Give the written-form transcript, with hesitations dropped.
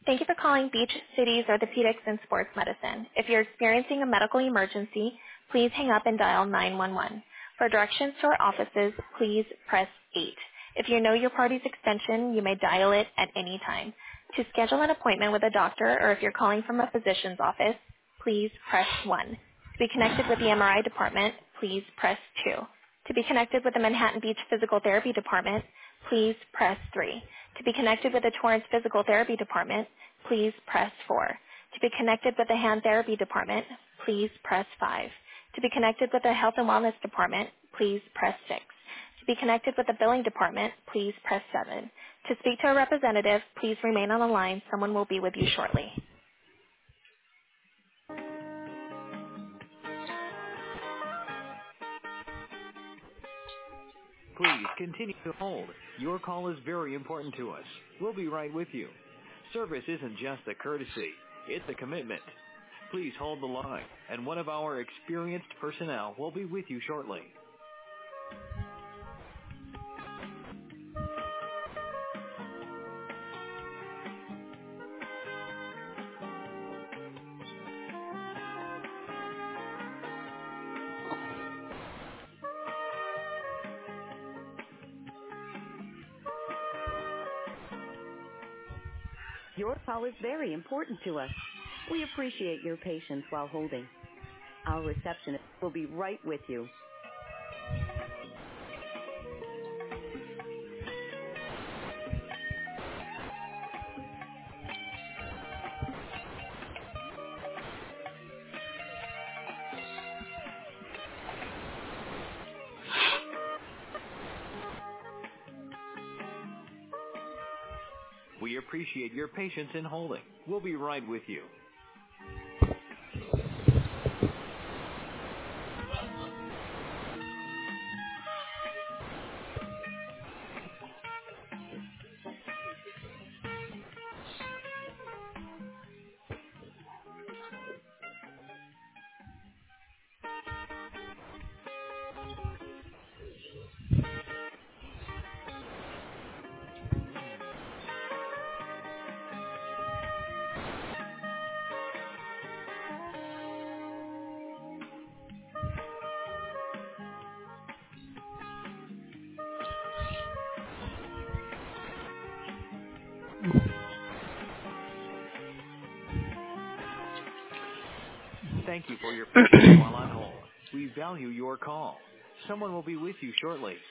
Thank you for calling Beach Cities Orthopedics and Sports Medicine. If you're experiencing a medical emergency, please hang up and dial 911. For directions to our offices, please press 8. If you know your party's extension, you may dial it at any time. To schedule an appointment with a doctor or if you're calling from a physician's office, please press 1. To be connected with the MRI department, please press 2. To be connected with the Manhattan Beach Physical Therapy Department, please press 3. To be connected with the Torrance Physical Therapy Department, please press 4. To be connected with the Hand Therapy Department, please press 5. To be connected with the Health and Wellness Department, please press 6. To be connected with the Billing Department, please press 7. To speak to a representative, please remain on the line. Someone will be with you shortly. Please continue to hold. Your call is very important to us. We'll be right with you. Service isn't just a courtesy, it's a commitment. Please hold the line, and one of our experienced personnel will be with you shortly. Your call is very important to us. We appreciate your patience while holding. Our receptionist will be right with you. We appreciate your patience in holding. We'll be right with you. Thank you for your patience while on hold. We value your call. Someone will be with you shortly.